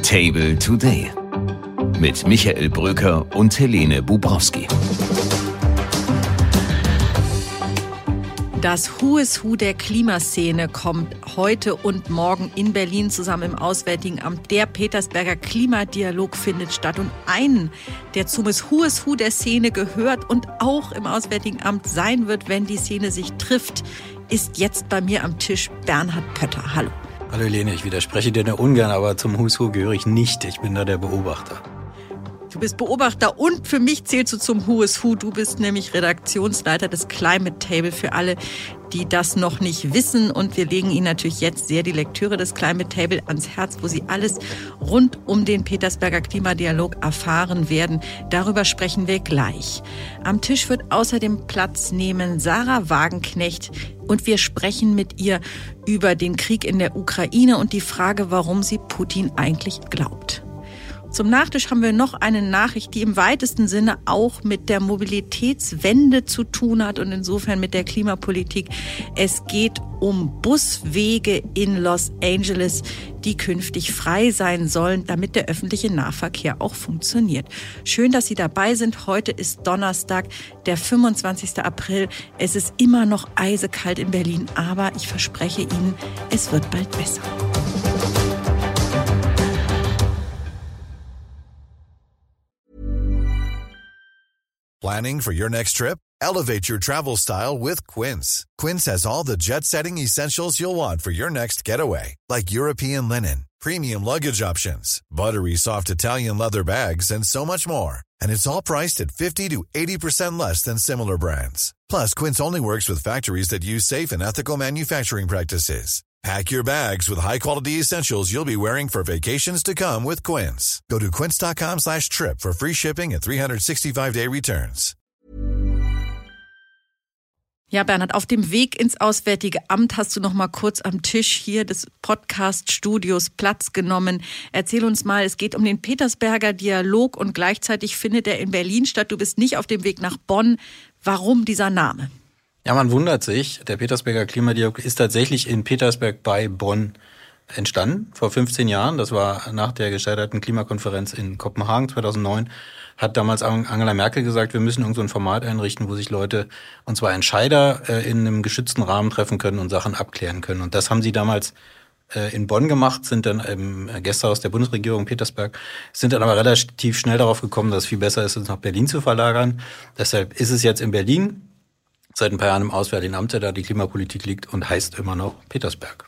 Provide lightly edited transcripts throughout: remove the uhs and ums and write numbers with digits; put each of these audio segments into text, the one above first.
Table Today mit Michael Bröker und Helene Bubrowski. Das Who is Who der Klimaszene kommt heute und morgen in Berlin zusammen im Auswärtigen Amt. Der Petersberger Klimadialog findet statt. Und einen, der zum Who is Who der Szene gehört und auch im Auswärtigen Amt sein wird, wenn die Szene sich trifft, ist jetzt bei mir am Tisch Bernhard Pötter. Hallo. Hallo Helene, ich widerspreche dir nur ungern, aber zum Who is Who gehöre ich nicht. Ich bin da der Beobachter. Du bist Beobachter und für mich zählst du zum Who is Who. Du bist nämlich Redaktionsleiter des Climate Table für alle, die das noch nicht wissen. Und wir legen Ihnen natürlich jetzt sehr die Lektüre des Climate Table ans Herz, wo Sie alles rund um den Petersberger Klimadialog erfahren werden. Darüber sprechen wir gleich. Am Tisch wird außerdem Platz nehmen Sarah Wagenknecht und wir sprechen mit ihr über den Krieg in der Ukraine und die Frage, warum sie Putin eigentlich glaubt. Zum Nachtisch haben wir noch eine Nachricht, die im weitesten Sinne auch mit der Mobilitätswende zu tun hat und insofern mit der Klimapolitik. Es geht um Buswege in Los Angeles, die künftig frei sein sollen, damit der öffentliche Nahverkehr auch funktioniert. Schön, dass Sie dabei sind. Heute ist Donnerstag, der 25. April. Es ist immer noch eisekalt in Berlin, aber ich verspreche Ihnen, es wird bald besser. Planning for your next trip? Elevate your travel style with Quince. Quince has all the jet-setting essentials you'll want for your next getaway, like European linen, premium luggage options, buttery soft Italian leather bags, and so much more. And it's all priced at 50 to 80% less than similar brands. Plus, Quince only works with factories that use safe and ethical manufacturing practices. Pack your bags with high-quality essentials you'll be wearing for vacations to come with Quince. Go to quince.com/trip for free shipping and 365-day returns. Ja, Bernhard, auf dem Weg ins Auswärtige Amt hast du noch mal kurz am Tisch hier des Podcast-Studios Platz genommen. Erzähl uns mal, es geht um den Petersberger Dialog und gleichzeitig findet er in Berlin statt. Du bist nicht auf dem Weg nach Bonn. Warum dieser Name? Ja, man wundert sich. Der Petersberger Klimadialog ist tatsächlich in Petersberg bei Bonn entstanden, vor 15 Jahren. Das war nach der gescheiterten Klimakonferenz in Kopenhagen 2009. Hat damals Angela Merkel gesagt, wir müssen irgend so ein Format einrichten, wo sich Leute, und zwar Entscheider, in einem geschützten Rahmen treffen können und Sachen abklären können. Und das haben sie damals in Bonn gemacht, sind dann im Gästehaus der Bundesregierung Petersberg, sind dann aber relativ schnell darauf gekommen, dass es viel besser ist, es nach Berlin zu verlagern. Deshalb ist es jetzt in Berlin, seit ein paar Jahren im Auswärtigen Amt, der da die Klimapolitik liegt und heißt immer noch Petersberg.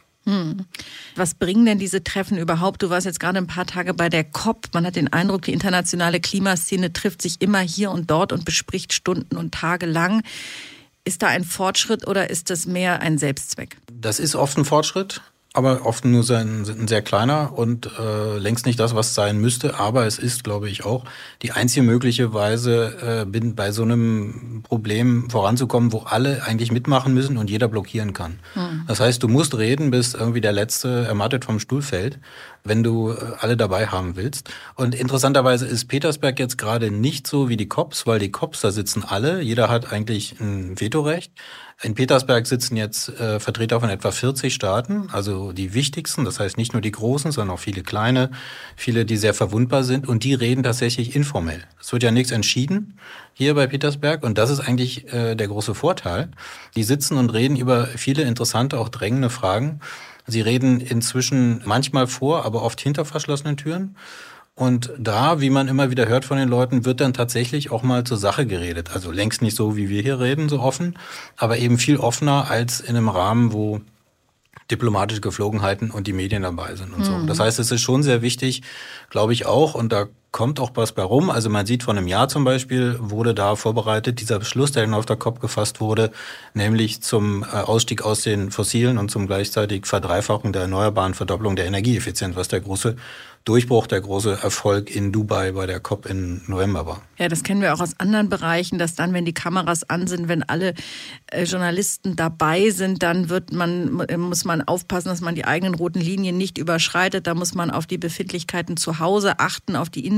Was bringen denn diese Treffen überhaupt? Du warst jetzt gerade ein paar Tage bei der COP. Man hat den Eindruck, die internationale Klimaszene trifft sich immer hier und dort und bespricht Stunden und Tage lang. Ist da ein Fortschritt oder ist das mehr ein Selbstzweck? Das ist oft ein Fortschritt, aber oft nur ein sehr kleiner und längst nicht das, was sein müsste. Aber es ist, glaube ich, auch die einzige mögliche Weise, bei so einem Problem voranzukommen, wo alle eigentlich mitmachen müssen und jeder blockieren kann. Das heißt, du musst reden, bis irgendwie der Letzte ermattet vom Stuhl fällt, wenn du alle dabei haben willst. Und interessanterweise ist Petersberg jetzt gerade nicht so wie die COPs, weil die COPs, da sitzen alle, jeder hat eigentlich ein Vetorecht. In Petersberg sitzen jetzt Vertreter von etwa 40 Staaten, also die wichtigsten, das heißt nicht nur die großen, sondern auch viele kleine, viele, die sehr verwundbar sind und die reden tatsächlich informell. Es wird ja nichts entschieden hier bei Petersberg und das ist eigentlich der große Vorteil. Die sitzen und reden über viele interessante, auch drängende Fragen. Sie reden inzwischen manchmal vor, aber oft hinter verschlossenen Türen. Und da, wie man immer wieder hört von den Leuten, wird dann tatsächlich auch mal zur Sache geredet. Also längst nicht so, wie wir hier reden, so offen, aber eben viel offener als in einem Rahmen, wo diplomatische Geflogenheiten und die Medien dabei sind und so. Das heißt, es ist schon sehr wichtig, glaube ich auch, und da kommt auch was bei rum. Also man sieht, vor einem Jahr zum Beispiel wurde da vorbereitet, dieser Beschluss, der dann auf der COP gefasst wurde, nämlich zum Ausstieg aus den Fossilen und zum gleichzeitig Verdreifachung der Erneuerbaren, Verdopplung der Energieeffizienz, was der große Durchbruch, der große Erfolg in Dubai bei der COP im November war. Ja, das kennen wir auch aus anderen Bereichen, dass dann, wenn die Kameras an sind, wenn alle Journalisten dabei sind, dann muss man aufpassen, dass man die eigenen roten Linien nicht überschreitet. Da muss man auf die Befindlichkeiten zu Hause achten, auf die Innenminister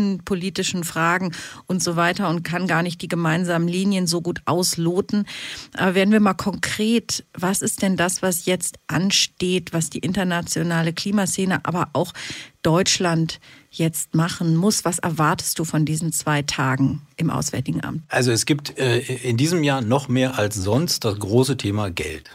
innenpolitischen Fragen und so weiter und kann gar nicht die gemeinsamen Linien so gut ausloten. Aber werden wir mal konkret, was ist denn das, was jetzt ansteht, was die internationale Klimaszene, aber auch Deutschland jetzt machen muss? Was erwartest du von diesen 2 Tagen im Auswärtigen Amt? Also es gibt in diesem Jahr noch mehr als sonst das große Thema Geld.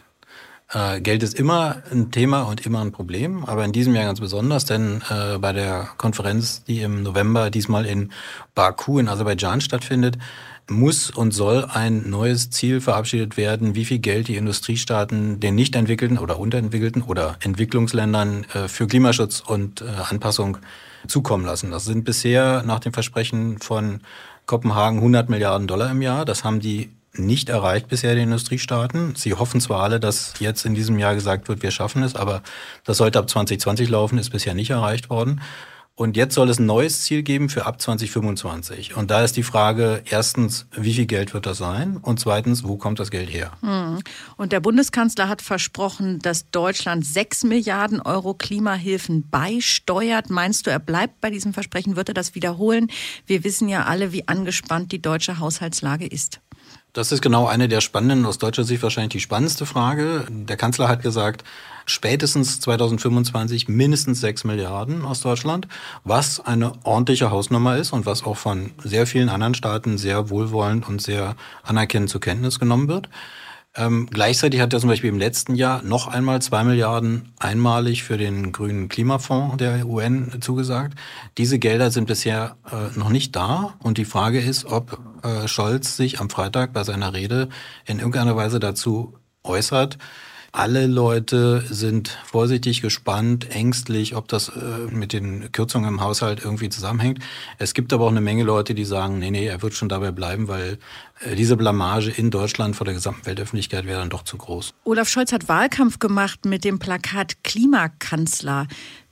Geld ist immer ein Thema und immer ein Problem, aber in diesem Jahr ganz besonders, denn bei der Konferenz, die im November diesmal in Baku in Aserbaidschan stattfindet, muss und soll ein neues Ziel verabschiedet werden, wie viel Geld die Industriestaaten den nicht entwickelten oder unterentwickelten oder Entwicklungsländern für Klimaschutz und Anpassung zukommen lassen. Das sind bisher nach dem Versprechen von Kopenhagen 100 Milliarden Dollar im Jahr. Das haben die nicht erreicht bisher, die Industriestaaten. Sie hoffen zwar alle, dass jetzt in diesem Jahr gesagt wird, wir schaffen es, aber das sollte ab 2020 laufen, ist bisher nicht erreicht worden. Und jetzt soll es ein neues Ziel geben für ab 2025. Und da ist die Frage, erstens, wie viel Geld wird das sein? Und zweitens, wo kommt das Geld her? Und der Bundeskanzler hat versprochen, dass Deutschland 6 Milliarden Euro Klimahilfen beisteuert. Meinst du, er bleibt bei diesem Versprechen? Wird er das wiederholen? Wir wissen ja alle, wie angespannt die deutsche Haushaltslage ist. Das ist genau eine der spannenden, aus deutscher Sicht wahrscheinlich die spannendste Frage. Der Kanzler hat gesagt, spätestens 2025 mindestens 6 Milliarden aus Deutschland, was eine ordentliche Hausnummer ist und was auch von sehr vielen anderen Staaten sehr wohlwollend und sehr anerkennend zur Kenntnis genommen wird. Gleichzeitig hat er zum Beispiel im letzten Jahr noch einmal 2 Milliarden einmalig für den grünen Klimafonds der UN zugesagt. Diese Gelder sind bisher noch nicht da und die Frage ist, ob Scholz sich am Freitag bei seiner Rede in irgendeiner Weise dazu äußert. Alle Leute sind vorsichtig, gespannt, ängstlich, ob das mit den Kürzungen im Haushalt irgendwie zusammenhängt. Es gibt aber auch eine Menge Leute, die sagen, nee, er wird schon dabei bleiben, weil diese Blamage in Deutschland vor der gesamten Weltöffentlichkeit wäre dann doch zu groß. Olaf Scholz hat Wahlkampf gemacht mit dem Plakat Klimakanzler.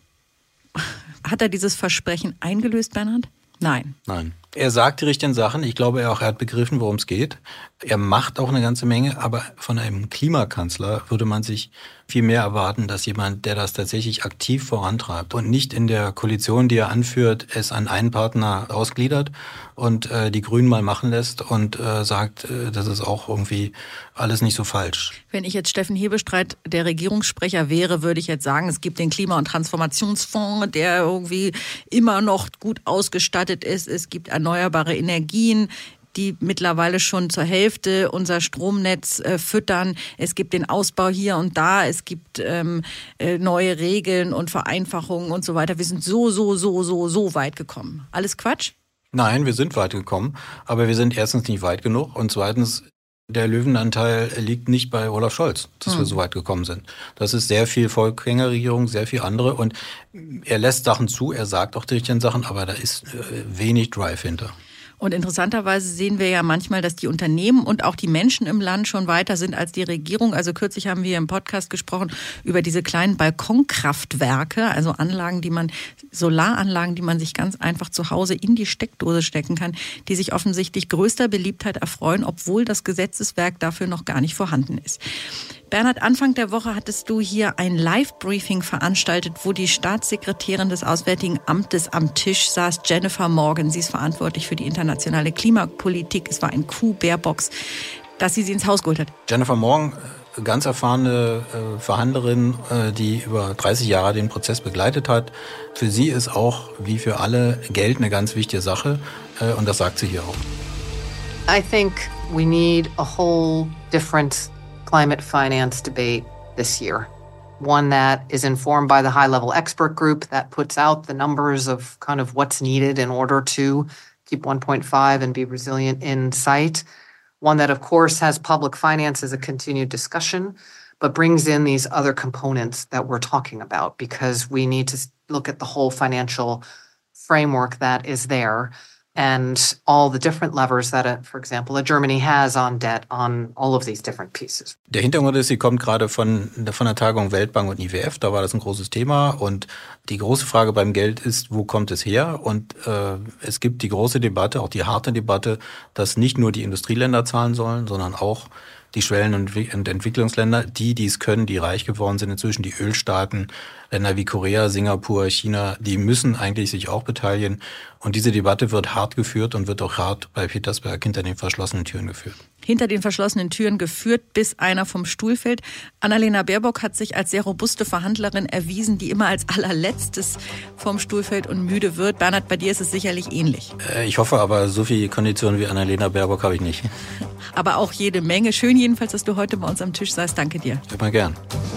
Hat er dieses Versprechen eingelöst, Bernhard? Nein. Nein. Er sagt die richtigen Sachen. Ich glaube, er hat begriffen, worum es geht. Er macht auch eine ganze Menge, aber von einem Klimakanzler würde man sich viel mehr erwarten, dass jemand, der das tatsächlich aktiv vorantreibt und nicht in der Koalition, die er anführt, es an einen Partner ausgliedert und die Grünen mal machen lässt und sagt, das ist auch irgendwie alles nicht so falsch. Wenn ich jetzt Steffen Hebestreit der Regierungssprecher wäre, würde ich jetzt sagen, es gibt den Klima- und Transformationsfonds, der irgendwie immer noch gut ausgestattet ist. Es gibt erneuerbare Energien, die mittlerweile schon zur Hälfte unser Stromnetz füttern. Es gibt den Ausbau hier und da. Es gibt neue Regeln und Vereinfachungen und so weiter. Wir sind so weit gekommen. Alles Quatsch? Nein, wir sind weit gekommen. Aber wir sind erstens nicht weit genug und zweitens, der Löwenanteil liegt nicht bei Olaf Scholz, dass wir so weit gekommen sind. Das ist sehr viel Vorgängerregierung, sehr viel andere. Und er lässt Sachen zu, er sagt auch die richtigen Sachen, aber da ist wenig Drive hinter. Und interessanterweise sehen wir ja manchmal, dass die Unternehmen und auch die Menschen im Land schon weiter sind als die Regierung. Also kürzlich haben wir im Podcast gesprochen über diese kleinen Balkonkraftwerke, also Solaranlagen, die man sich ganz einfach zu Hause in die Steckdose stecken kann, die sich offensichtlich größter Beliebtheit erfreuen, obwohl das Gesetzeswerk dafür noch gar nicht vorhanden ist. Bernhard, Anfang der Woche hattest du hier ein Live-Briefing veranstaltet, wo die Staatssekretärin des Auswärtigen Amtes am Tisch saß, Jennifer Morgan. Sie ist verantwortlich für die internationale Klimapolitik. Es war ein Coup, Baerbock, dass sie ins Haus geholt hat. Jennifer Morgan, ganz erfahrene Verhandlerin, die über 30 Jahre den Prozess begleitet hat. Für sie ist auch, wie für alle, Geld eine ganz wichtige Sache. Und das sagt sie hier auch. I think we need a whole different climate finance debate this year. One that is informed by the high-level expert group that puts out the numbers of kind of what's needed in order to keep 1.5 and be resilient in sight. One that, of course, has public finance as a continued discussion, but brings in these other components that we're talking about because we need to look at the whole financial framework that is there and all the different levers that, for example, Germany has on debt, on all of these different pieces. Der Hintergrund ist, sie kommt gerade von der Tagung Weltbank und IWF, da war das ein großes Thema und die große Frage beim Geld ist, wo kommt es her? Und es gibt die große Debatte, auch die harte Debatte, dass nicht nur die Industrieländer zahlen sollen, sondern auch die Schwellen- und Entwicklungsländer, die dies können, die reich geworden sind, inzwischen die Ölstaaten, Länder wie Korea, Singapur, China, die müssen eigentlich sich auch beteiligen. Und diese Debatte wird hart geführt und wird auch hart bei Petersberg hinter den verschlossenen Türen geführt. Hinter den verschlossenen Türen geführt, bis einer vom Stuhl fällt. Annalena Baerbock hat sich als sehr robuste Verhandlerin erwiesen, die immer als allerletztes vom Stuhl fällt und müde wird. Bernhard, bei dir ist es sicherlich ähnlich. Ich hoffe aber, so viele Konditionen wie Annalena Baerbock habe ich nicht. Aber auch jede Menge. Schön jedenfalls, dass du heute bei uns am Tisch seist. Danke dir. Immer gern.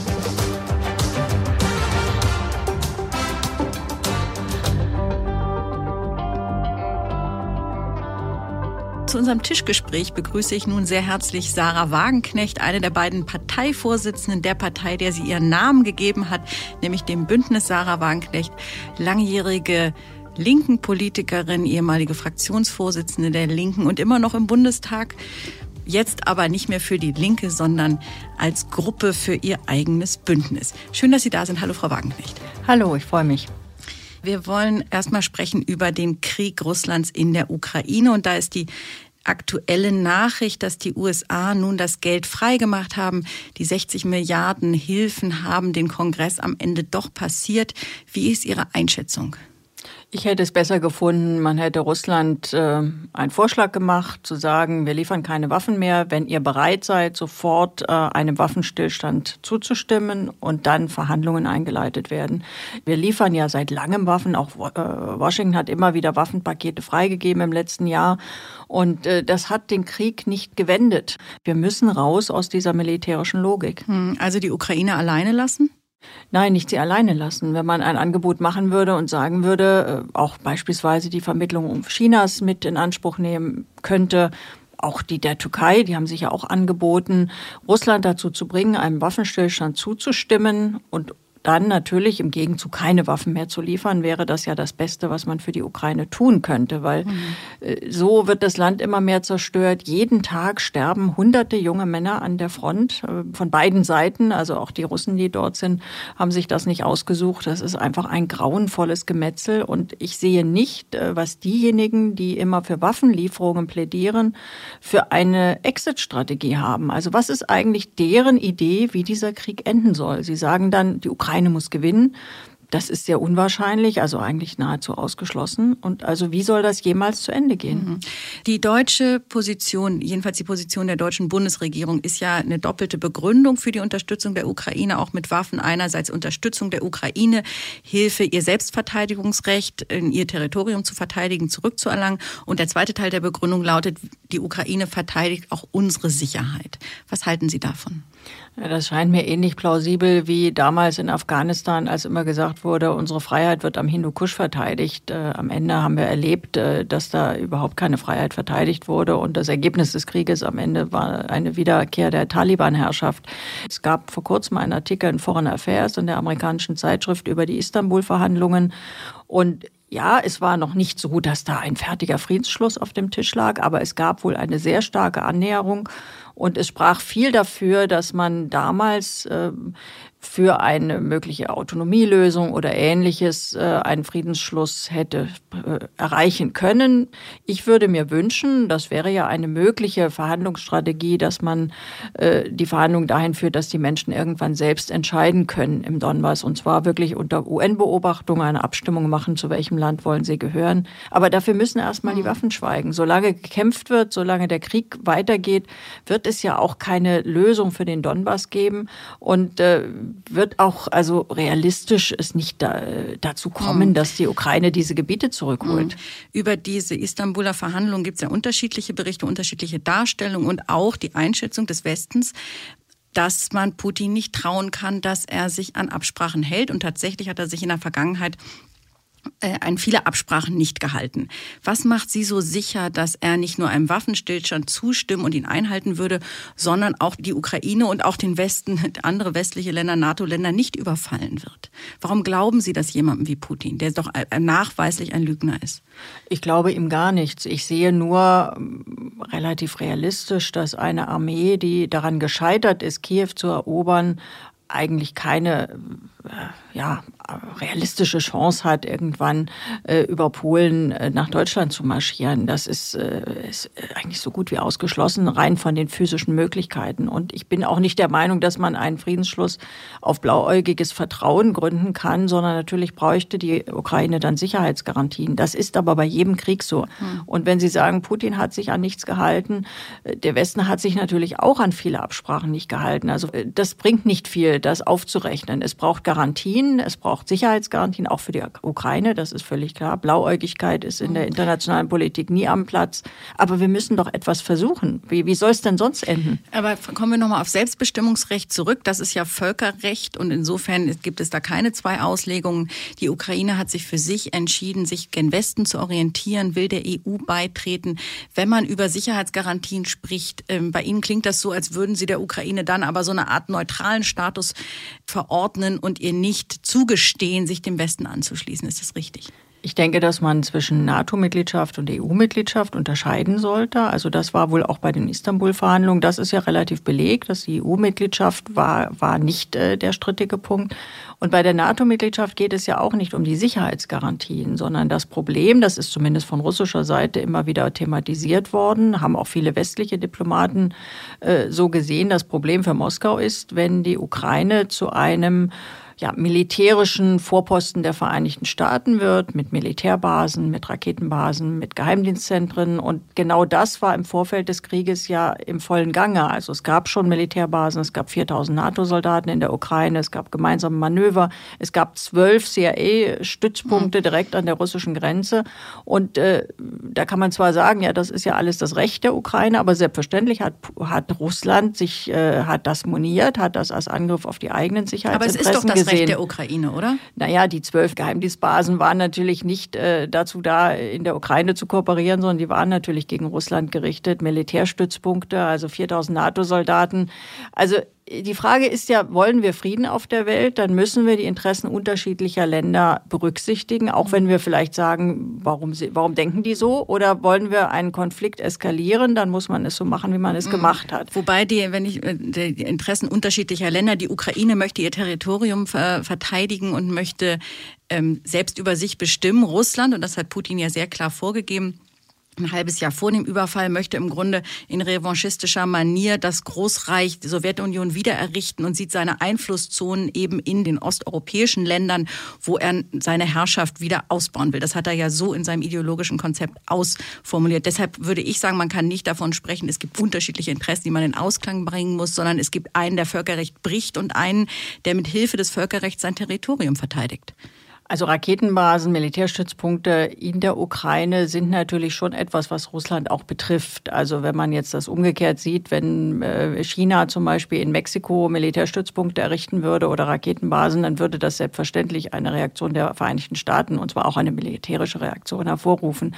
Zu unserem Tischgespräch begrüße ich nun sehr herzlich Sarah Wagenknecht, eine der beiden Parteivorsitzenden der Partei, der sie ihren Namen gegeben hat, nämlich dem Bündnis. Sarah Wagenknecht, langjährige linken Politikerin, ehemalige Fraktionsvorsitzende der Linken und immer noch im Bundestag. Jetzt aber nicht mehr für die Linke, sondern als Gruppe für ihr eigenes Bündnis. Schön, dass Sie da sind. Hallo, Frau Wagenknecht. Hallo, ich freue mich. Wir wollen erstmal sprechen über den Krieg Russlands in der Ukraine. Und da ist die aktuelle Nachricht, dass die USA nun das Geld freigemacht haben. Die 60 Milliarden Hilfen haben den Kongress am Ende doch passiert. Wie ist Ihre Einschätzung? Ich hätte es besser gefunden, man hätte Russland einen Vorschlag gemacht, zu sagen, wir liefern keine Waffen mehr, wenn ihr bereit seid, sofort einem Waffenstillstand zuzustimmen und dann Verhandlungen eingeleitet werden. Wir liefern ja seit langem Waffen, auch Washington hat immer wieder Waffenpakete freigegeben im letzten Jahr und das hat den Krieg nicht gewendet. Wir müssen raus aus dieser militärischen Logik. Also die Ukraine alleine lassen? Nein, nicht sie alleine lassen. Wenn man ein Angebot machen würde und sagen würde, auch beispielsweise die Vermittlung Chinas mit in Anspruch nehmen könnte, auch die der Türkei, die haben sich ja auch angeboten, Russland dazu zu bringen, einem Waffenstillstand zuzustimmen und dann natürlich im Gegenzug keine Waffen mehr zu liefern, wäre das ja das Beste, was man für die Ukraine tun könnte, weil so wird das Land immer mehr zerstört. Jeden Tag sterben hunderte junge Männer an der Front von beiden Seiten, also auch die Russen, die dort sind, haben sich das nicht ausgesucht. Das ist einfach ein grauenvolles Gemetzel und ich sehe nicht, was diejenigen, die immer für Waffenlieferungen plädieren, für eine Exit-Strategie haben. Also was ist eigentlich deren Idee, wie dieser Krieg enden soll? Sie sagen dann, die Ukraine muss gewinnen. Das ist sehr unwahrscheinlich, also eigentlich nahezu ausgeschlossen. Und also wie soll das jemals zu Ende gehen? Die deutsche Position, jedenfalls die Position der deutschen Bundesregierung, ist ja eine doppelte Begründung für die Unterstützung der Ukraine, auch mit Waffen. Einerseits Unterstützung der Ukraine, Hilfe, ihr Selbstverteidigungsrecht, in ihr Territorium zu verteidigen, zurückzuerlangen. Und der zweite Teil der Begründung lautet, die Ukraine verteidigt auch unsere Sicherheit. Was halten Sie davon? Ja, das scheint mir ähnlich plausibel wie damals in Afghanistan, als immer gesagt wurde, unsere Freiheit wird am Hindukusch verteidigt. Am Ende haben wir erlebt, dass da überhaupt keine Freiheit verteidigt wurde. Und das Ergebnis des Krieges am Ende war eine Wiederkehr der Taliban-Herrschaft. Es gab vor kurzem einen Artikel in Foreign Affairs in der amerikanischen Zeitschrift über die Istanbul-Verhandlungen. Und ja, es war noch nicht so, dass da ein fertiger Friedensschluss auf dem Tisch lag, aber es gab wohl eine sehr starke Annäherung. Und es sprach viel dafür, dass man damals für eine mögliche Autonomielösung oder Ähnliches einen Friedensschluss hätte erreichen können. Ich würde mir wünschen, das wäre ja eine mögliche Verhandlungsstrategie, dass man die Verhandlungen dahin führt, dass die Menschen irgendwann selbst entscheiden können im Donbass. Und zwar wirklich unter UN-Beobachtung eine Abstimmung machen, zu welchem Land wollen sie gehören. Aber dafür müssen erstmal die Waffen schweigen. Solange gekämpft wird, solange der Krieg weitergeht, wird es ja auch keine Lösung für den Donbass geben. Und wird auch also realistisch es nicht dazu kommen, dass die Ukraine diese Gebiete zurückholt. Über diese Istanbuler Verhandlungen gibt es ja unterschiedliche Berichte, unterschiedliche Darstellungen und auch die Einschätzung des Westens, dass man Putin nicht trauen kann, dass er sich an Absprachen hält. Und tatsächlich hat er sich in der Vergangenheit an viele Absprachen nicht gehalten. Was macht Sie so sicher, dass er nicht nur einem Waffenstillstand zustimmen und ihn einhalten würde, sondern auch die Ukraine und auch den Westen, andere westliche Länder, NATO-Länder nicht überfallen wird? Warum glauben Sie das jemandem wie Putin, der doch nachweislich ein Lügner ist? Ich glaube ihm gar nichts. Ich sehe nur relativ realistisch, dass eine Armee, die daran gescheitert ist, Kiew zu erobern, eigentlich keine realistische Chance hat, irgendwann über Polen nach Deutschland zu marschieren. Das ist eigentlich so gut wie ausgeschlossen, rein von den physischen Möglichkeiten. Und ich bin auch nicht der Meinung, dass man einen Friedensschluss auf blauäugiges Vertrauen gründen kann, sondern natürlich bräuchte die Ukraine dann Sicherheitsgarantien. Das ist aber bei jedem Krieg so. Und wenn Sie sagen, Putin hat sich an nichts gehalten, der Westen hat sich natürlich auch an viele Absprachen nicht gehalten. Also das bringt nicht viel, das aufzurechnen. Es braucht Garantien, es braucht Sicherheitsgarantien, auch für die Ukraine, das ist völlig klar. Blauäugigkeit ist in der internationalen Politik nie am Platz. Aber wir müssen doch etwas versuchen. Wie soll es denn sonst enden? Aber kommen wir nochmal auf Selbstbestimmungsrecht zurück. Das ist ja Völkerrecht und insofern gibt es da keine zwei Auslegungen. Die Ukraine hat sich für sich entschieden, sich gen Westen zu orientieren, will der EU beitreten. Wenn man über Sicherheitsgarantien spricht, bei Ihnen klingt das so, als würden Sie der Ukraine dann aber so eine Art neutralen Status verordnen und ihr nicht zugestehen, sich dem Westen anzuschließen. Ist das richtig? Ich denke, dass man zwischen NATO-Mitgliedschaft und EU-Mitgliedschaft unterscheiden sollte. Also das war wohl auch bei den Istanbul-Verhandlungen. Das ist ja relativ belegt, dass die EU-Mitgliedschaft war nicht der strittige Punkt. Und bei der NATO-Mitgliedschaft geht es ja auch nicht um die Sicherheitsgarantien, sondern das Problem, das ist zumindest von russischer Seite immer wieder thematisiert worden, haben auch viele westliche Diplomaten so gesehen. Das Problem für Moskau ist, wenn die Ukraine zu einem militärischen Vorposten der Vereinigten Staaten wird, mit Militärbasen, mit Raketenbasen, mit Geheimdienstzentren. Und genau das war im Vorfeld des Krieges ja im vollen Gange. Also es gab schon Militärbasen, es gab 4.000 NATO-Soldaten in der Ukraine, es gab gemeinsame Manöver, es gab 12 CIA-Stützpunkte direkt an der russischen Grenze. Und da kann man zwar sagen, ja, das ist ja alles das Recht der Ukraine, aber selbstverständlich hat Russland hat das moniert, hat das als Angriff auf die eigenen Sicherheitsinteressen gesehen. Aber es ist doch das Recht der Ukraine, oder? Naja, die 12 Geheimdienstbasen waren natürlich nicht dazu da, in der Ukraine zu kooperieren, sondern die waren natürlich gegen Russland gerichtet. Militärstützpunkte, also 4.000 NATO-Soldaten. Also die Frage ist ja, wollen wir Frieden auf der Welt? Dann müssen wir die Interessen unterschiedlicher Länder berücksichtigen, auch wenn wir vielleicht sagen, warum denken die so? Oder wollen wir einen Konflikt eskalieren? Dann muss man es so machen, wie man es gemacht hat. Wobei die Interessen unterschiedlicher Länder, die Ukraine möchte ihr Territorium verteidigen und möchte selbst über sich bestimmen. Russland, und das hat Putin ja sehr klar vorgegeben, ein halbes Jahr vor dem Überfall, möchte im Grunde in revanchistischer Manier das Großreich, die Sowjetunion wiedererrichten und sieht seine Einflusszonen eben in den osteuropäischen Ländern, wo er seine Herrschaft wieder ausbauen will. Das hat er ja so in seinem ideologischen Konzept ausformuliert. Deshalb würde ich sagen, man kann nicht davon sprechen, es gibt unterschiedliche Interessen, die man in Ausklang bringen muss, sondern es gibt einen, der Völkerrecht bricht und einen, der mit Hilfe des Völkerrechts sein Territorium verteidigt. Also Raketenbasen, Militärstützpunkte in der Ukraine sind natürlich schon etwas, was Russland auch betrifft. Also wenn man jetzt das umgekehrt sieht, wenn China zum Beispiel in Mexiko Militärstützpunkte errichten würde oder Raketenbasen, dann würde das selbstverständlich eine Reaktion der Vereinigten Staaten, und zwar auch eine militärische Reaktion, hervorrufen.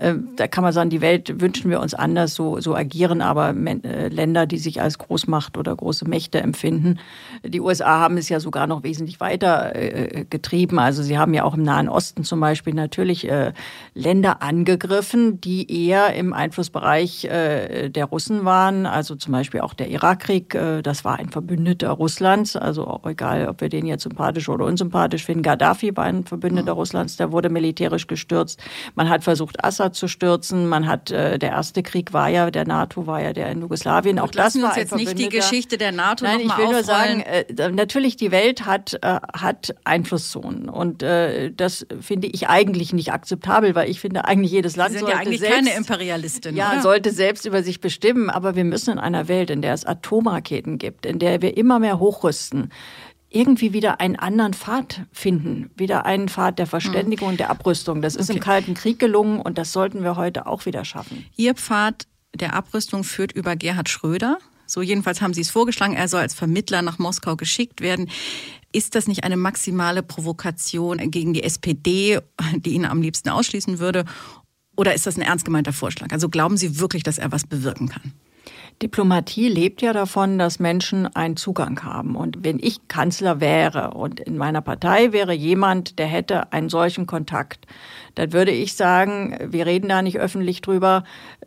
Da kann man sagen, die Welt wünschen wir uns anders, so agieren aber Länder, die sich als Großmacht oder große Mächte empfinden. Die USA haben es ja sogar noch wesentlich weiter getrieben. Also sie haben ja auch im Nahen Osten zum Beispiel natürlich Länder angegriffen, die eher im Einflussbereich der Russen waren. Also zum Beispiel auch der Irakkrieg, das war ein Verbündeter Russlands. Also auch egal, ob wir den jetzt sympathisch oder unsympathisch finden. Gaddafi war ein Verbündeter Russlands, der wurde militärisch gestürzt. Man hat versucht, Assad zu stürzen. Man hat, der erste Krieg war ja, der NATO war ja der in Jugoslawien. Auch das war ein jetzt nicht die Geschichte der NATO nochmal aufrollen. Ich will nur sagen, natürlich die Welt hat Einflusszonen und das finde ich eigentlich nicht akzeptabel, weil ich finde, eigentlich jedes Land sollte selbst... Sie sind ja eigentlich keine Imperialistin, ja, oder? Sollte selbst über sich bestimmen, aber wir müssen in einer Welt, in der es Atomraketen gibt, in der wir immer mehr hochrüsten, irgendwie wieder einen anderen Pfad finden, wieder einen Pfad der Verständigung und der Abrüstung. Das ist im Kalten Krieg gelungen und das sollten wir heute auch wieder schaffen. Ihr Pfad der Abrüstung führt über Gerhard Schröder. So jedenfalls haben Sie es vorgeschlagen, er soll als Vermittler nach Moskau geschickt werden. Ist das nicht eine maximale Provokation gegen die SPD, die ihn am liebsten ausschließen würde? Oder ist das ein ernst gemeinter Vorschlag? Also glauben Sie wirklich, dass er was bewirken kann? Diplomatie lebt ja davon, dass Menschen einen Zugang haben. Und wenn ich Kanzler wäre und in meiner Partei wäre jemand, der hätte einen solchen Kontakt, dann würde ich sagen, wir reden da nicht öffentlich drüber,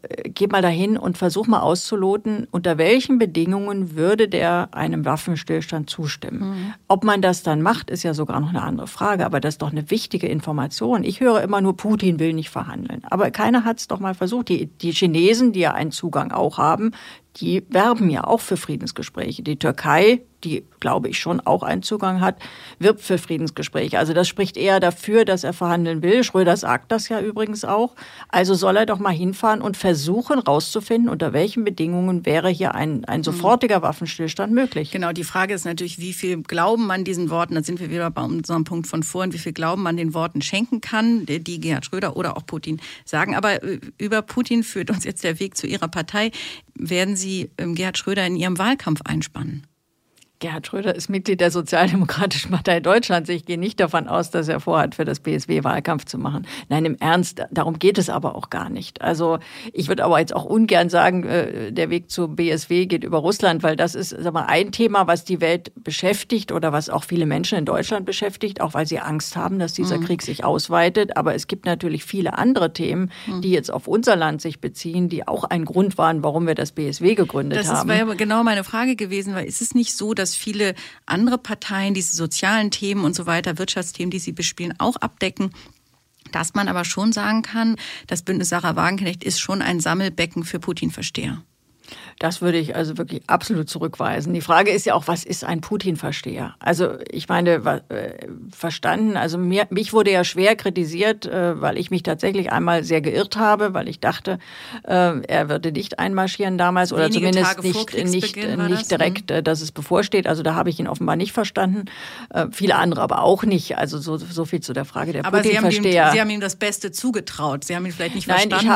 geh mal dahin und versuch mal auszuloten, unter welchen Bedingungen würde der einem Waffenstillstand zustimmen. Ob man das dann macht, ist ja sogar noch eine andere Frage, aber das ist doch eine wichtige Information. Ich höre immer nur, Putin will nicht verhandeln. Aber keiner hat es doch mal versucht. Die Chinesen, die ja einen Zugang auch haben, die werben ja auch für Friedensgespräche. Die Türkei, die, glaube ich, schon auch einen Zugang hat, wirbt für Friedensgespräche. Also das spricht eher dafür, dass er verhandeln will. Schröder sagt das ja übrigens auch. Also soll er doch mal hinfahren und versuchen, rauszufinden, unter welchen Bedingungen wäre hier ein sofortiger Waffenstillstand möglich. Genau, die Frage ist natürlich, wie viel Glauben man diesen Worten, da sind wir wieder bei unserem Punkt von vorhin, wie viel Glauben man den Worten schenken kann, die Gerhard Schröder oder auch Putin sagen. Aber über Putin führt uns jetzt der Weg zu Ihrer Partei. Werden Sie Gerhard Schröder in Ihrem Wahlkampf einspannen? Gerhard Schröder ist Mitglied der Sozialdemokratischen Partei Deutschlands. Ich gehe nicht davon aus, dass er vorhat, für das BSW Wahlkampf zu machen. Nein, im Ernst, darum geht es aber auch gar nicht. Also ich würde aber jetzt auch ungern sagen, der Weg zu BSW geht über Russland, weil das ist, sag mal, ein Thema, was die Welt beschäftigt oder was auch viele Menschen in Deutschland beschäftigt, auch weil sie Angst haben, dass dieser Krieg sich ausweitet. Aber es gibt natürlich viele andere Themen, die jetzt auf unser Land sich beziehen, die auch ein Grund waren, warum wir das BSW gegründet haben. Das wäre genau meine Frage gewesen, weil ist es nicht so, dass viele andere Parteien diese sozialen Themen und so weiter, Wirtschaftsthemen, die sie bespielen, auch abdecken, dass man aber schon sagen kann, das Bündnis Sarah Wagenknecht ist schon ein Sammelbecken für Putin-Versteher? Das würde ich also wirklich absolut zurückweisen. Die Frage ist ja auch, was ist ein Putin-Versteher? Also ich meine, verstanden, also mich wurde ja schwer kritisiert, weil ich mich tatsächlich einmal sehr geirrt habe, weil ich dachte, er würde nicht einmarschieren damals oder zumindest nicht direkt, dass es bevorsteht. Also da habe ich ihn offenbar nicht verstanden. Viele andere aber auch nicht. Also so viel zu der Frage der Putin-Versteher. Aber Sie haben ihm das Beste zugetraut. Sie haben ihn vielleicht nicht verstanden. Nein,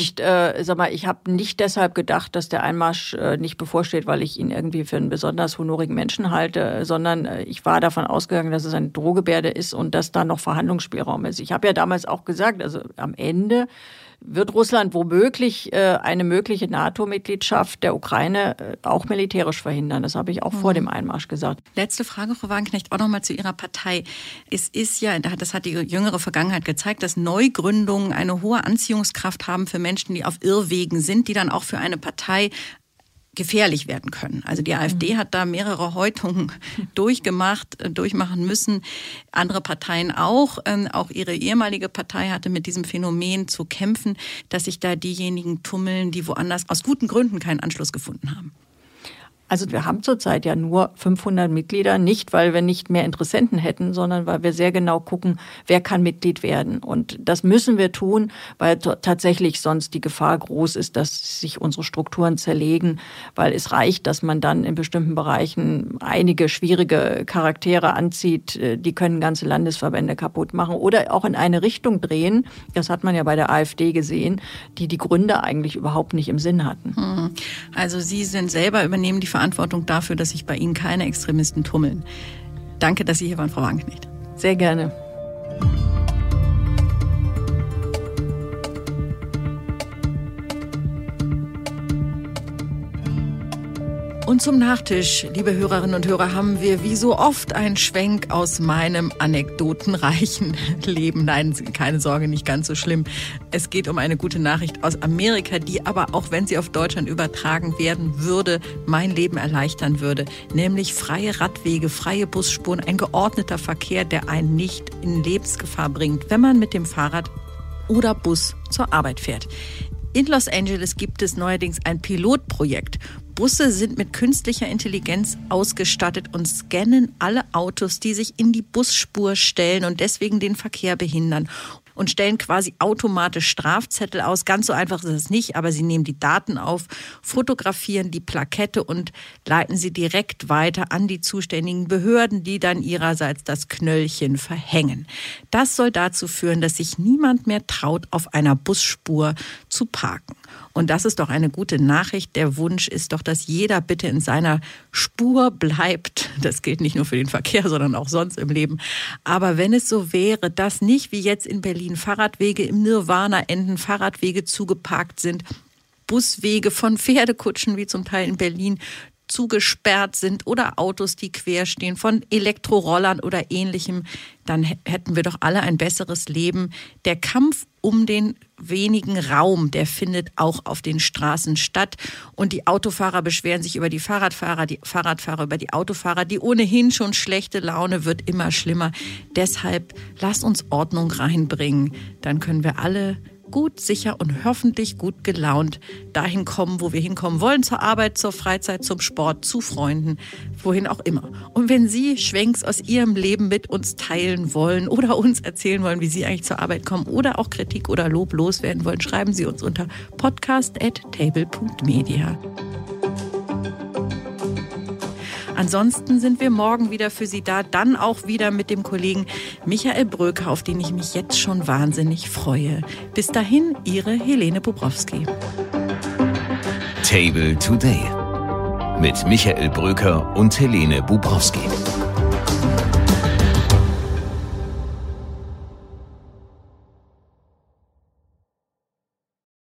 ich habe nicht deshalb gedacht, dass der Einmarsch nicht bevorsteht, weil ich ihn irgendwie für einen besonders honorigen Menschen halte, sondern ich war davon ausgegangen, dass es eine Drohgebärde ist und dass da noch Verhandlungsspielraum ist. Ich habe ja damals auch gesagt, also am Ende wird Russland womöglich eine mögliche NATO-Mitgliedschaft der Ukraine auch militärisch verhindern. Das habe ich auch vor dem Einmarsch gesagt. Letzte Frage, Frau Wagenknecht, auch noch mal zu Ihrer Partei. Es ist ja, das hat die jüngere Vergangenheit gezeigt, dass Neugründungen eine hohe Anziehungskraft haben für Menschen, die auf Irrwegen sind, die dann auch für eine Partei gefährlich werden können. Also die AfD hat da mehrere Häutungen durchmachen müssen. Andere Parteien auch. Auch ihre ehemalige Partei hatte mit diesem Phänomen zu kämpfen, dass sich da diejenigen tummeln, die woanders aus guten Gründen keinen Anschluss gefunden haben. Also wir haben zurzeit ja nur 500 Mitglieder, nicht weil wir nicht mehr Interessenten hätten, sondern weil wir sehr genau gucken, wer kann Mitglied werden. Und das müssen wir tun, weil tatsächlich sonst die Gefahr groß ist, dass sich unsere Strukturen zerlegen, weil es reicht, dass man dann in bestimmten Bereichen einige schwierige Charaktere anzieht, die können ganze Landesverbände kaputt machen oder auch in eine Richtung drehen. Das hat man ja bei der AfD gesehen, die Gründe eigentlich überhaupt nicht im Sinn hatten. Also Sie übernehmen die Verantwortung dafür, dass sich bei Ihnen keine Extremisten tummeln. Danke, dass Sie hier waren, Frau Wagenknecht. Sehr gerne. Und zum Nachtisch, liebe Hörerinnen und Hörer, haben wir wie so oft einen Schwenk aus meinem anekdotenreichen Leben. Nein, keine Sorge, nicht ganz so schlimm. Es geht um eine gute Nachricht aus Amerika, die aber, auch wenn sie auf Deutschland übertragen werden würde, mein Leben erleichtern würde. Nämlich freie Radwege, freie Busspuren, ein geordneter Verkehr, der einen nicht in Lebensgefahr bringt, wenn man mit dem Fahrrad oder Bus zur Arbeit fährt. In Los Angeles gibt es neuerdings ein Pilotprojekt. Busse sind mit künstlicher Intelligenz ausgestattet und scannen alle Autos, die sich in die Busspur stellen und deswegen den Verkehr behindern. Und stellen quasi automatisch Strafzettel aus. Ganz so einfach ist es nicht, aber sie nehmen die Daten auf, fotografieren die Plakette und leiten sie direkt weiter an die zuständigen Behörden, die dann ihrerseits das Knöllchen verhängen. Das soll dazu führen, dass sich niemand mehr traut, auf einer Busspur zu parken. Und das ist doch eine gute Nachricht. Der Wunsch ist doch, dass jeder bitte in seiner Spur bleibt. Das gilt nicht nur für den Verkehr, sondern auch sonst im Leben. Aber wenn es so wäre, dass nicht wie jetzt in Berlin Fahrradwege im Nirvana enden, Fahrradwege zugeparkt sind, Buswege von Pferdekutschen, wie zum Teil in Berlin, zugesperrt sind oder Autos, die quer stehen, von Elektrorollern oder Ähnlichem, dann hätten wir doch alle ein besseres Leben. Der Kampf um den wenigen Raum, der findet auch auf den Straßen statt. Und die Autofahrer beschweren sich über die Fahrradfahrer über die Autofahrer. Die ohnehin schon schlechte Laune wird immer schlimmer. Deshalb lasst uns Ordnung reinbringen. Dann können wir alle gut, sicher und hoffentlich gut gelaunt dahin kommen, wo wir hinkommen wollen, zur Arbeit, zur Freizeit, zum Sport, zu Freunden, wohin auch immer. Und wenn Sie Schwenks aus Ihrem Leben mit uns teilen wollen oder uns erzählen wollen, wie Sie eigentlich zur Arbeit kommen oder auch Kritik oder Lob loswerden wollen, schreiben Sie uns unter podcast@table.media. Ansonsten sind wir morgen wieder für Sie da, dann auch wieder mit dem Kollegen Michael Bröker, auf den ich mich jetzt schon wahnsinnig freue. Bis dahin, Ihre Helene Bobrowski. Table Today mit Michael Bröker und Helene Bobrowski.